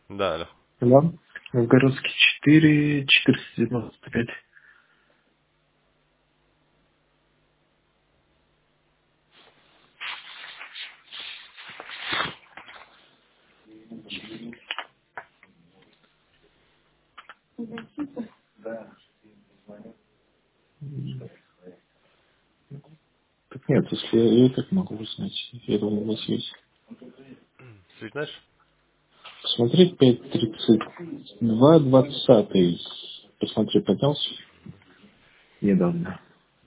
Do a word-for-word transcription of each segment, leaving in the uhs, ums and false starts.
Да, алло. Да. Новгородский четыре, четыреста девяносто пять. Так нет, если я ее так могу узнать. Я думаю, у вас есть. Ты знаешь? Посмотри, пять тридцать два двадцатый. Посмотри, поднялся недавно.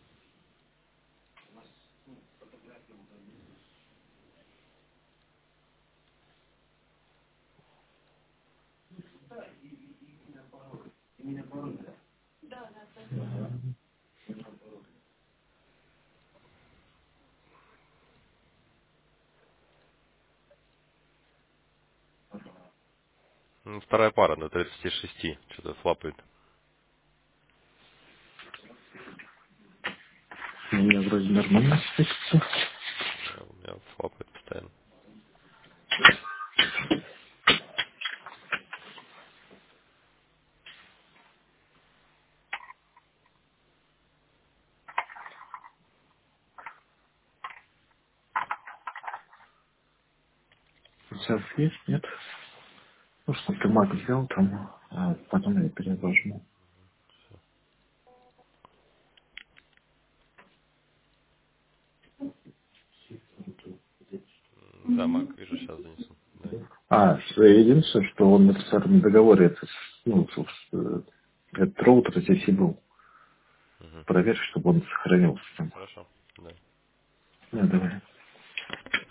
Ну, вторая пара на тридцати шести. Что-то флапает. У меня вроде нормально светится. Да, у меня флапает постоянно. У тебя есть? Нет? Ну что, ты маг взял там, а потом я перевожу. М, Да, Мак, вижу, сейчас занесу. Да. А, с- единственное, что он написал на договоре, это, с- ну, с- э, этот роутер здесь и был. Угу. Проверь, чтобы он сохранился там. Хорошо. Да. Да, давай.